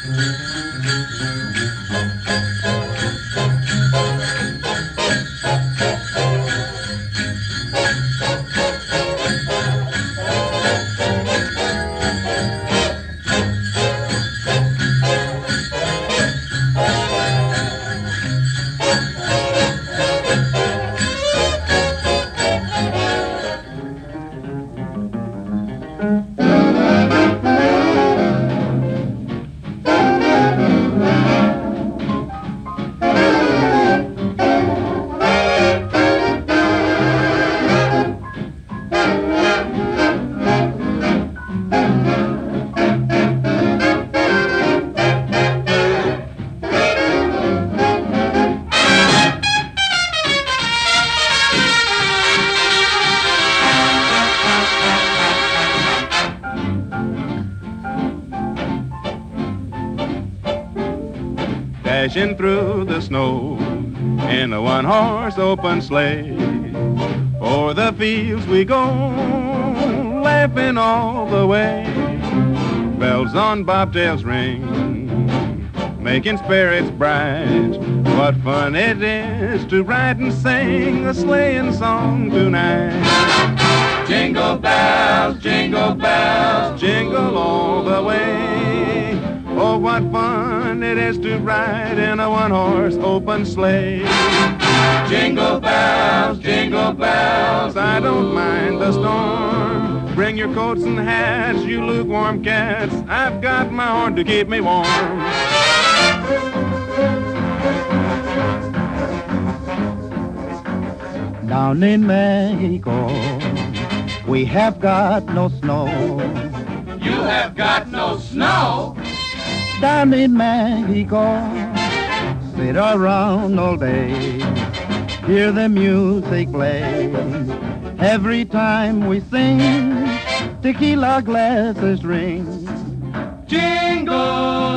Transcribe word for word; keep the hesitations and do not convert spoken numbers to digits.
Dashing through the snow in a one-horse open sleigh. O'er the fields we go, laughing all the way. Bells on bobtails ring, making spirits bright. What fun it is to ride and sing a sleighing song tonight. Jingle bells, jingle bells, jingle all the way. Oh, what fun it is to ride in a one-horse open sleigh. Jingle bells, jingle bells, I don't mind the storm. Bring your coats and hats, you lukewarm cats. I've got my horn to keep me warm. Down in Mexico, we have got no snow. You have got no snow? Down in Mexico, sit around all day, hear the music play. Every time we sing, tequila glasses ring. Jingle